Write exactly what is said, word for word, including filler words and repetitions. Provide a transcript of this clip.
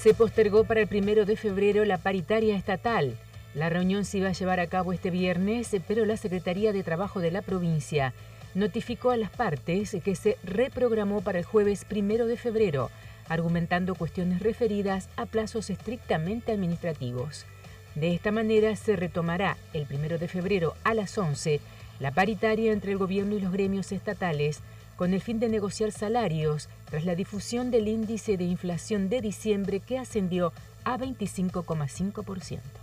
Se postergó para el primero de febrero la paritaria estatal. La reunión se iba a llevar a cabo este viernes, pero la Secretaría de Trabajo de la provincia notificó a las partes que se reprogramó para el jueves primero de febrero, argumentando cuestiones referidas a plazos estrictamente administrativos. De esta manera se retomará el primero de febrero a las once la paritaria entre el gobierno y los gremios estatales con el fin de negociar salarios tras la difusión del índice de inflación de diciembre que ascendió a veinticinco coma cinco por ciento.